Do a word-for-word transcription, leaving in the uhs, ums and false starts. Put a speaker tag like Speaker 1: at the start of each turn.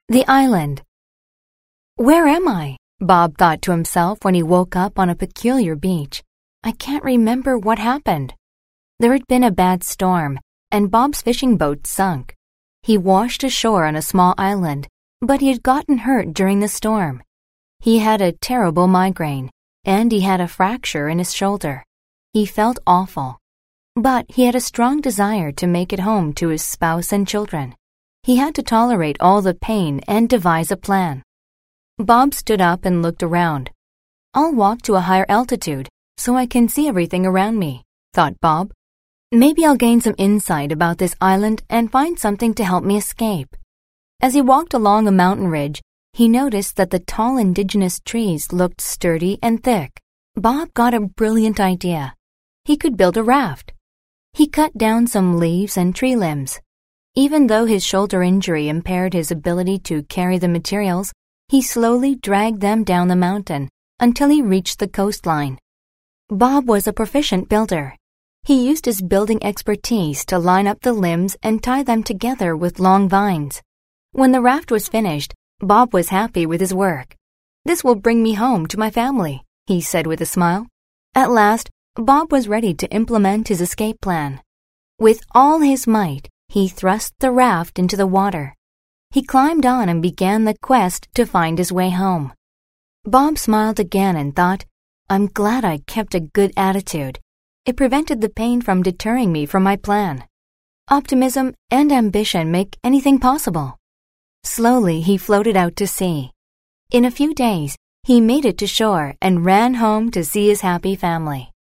Speaker 1: The island. Where am I? Bob thought to himself when he woke up on a peculiar beach. I can't remember what happened. There had been a bad storm, and Bob's fishing boat sunk. He washed ashore on a small island, but he had gotten hurt during the storm. He had a terrible migraine, and he had a fracture in his shoulder. He felt awful. But he had a strong desire to make it home to his spouse and children. He had to tolerate all the pain and devise a plan. Bob stood up and looked around. I'll walk to a higher altitude so I can see everything around me, thought Bob. Maybe I'll gain some insight about this island and find something to help me escape. As he walked along a mountain ridge, he noticed that the tall indigenous trees looked sturdy and thick. Bob got a brilliant idea. He could build a raft. He cut down some leaves and tree limbs. Even though his shoulder injury impaired his ability to carry the materials, he slowly dragged them down the mountain until he reached the coastline. Bob was a proficient builder. He used his building expertise to line up the limbs and tie them together with long vines. When the raft was finished, Bob was happy with his work. "This will bring me home to my family," he said with a smile. At last, Bob was ready to implement his escape plan. With all his might, he thrust the raft into the water. He climbed on and began the quest to find his way home. Bob smiled again and thought, I'm glad I kept a good attitude. It prevented the pain from deterring me from my plan. Optimism and ambition make anything possible. Slowly, he floated out to sea. In a few days, he made it to shore and ran home to see his happy family.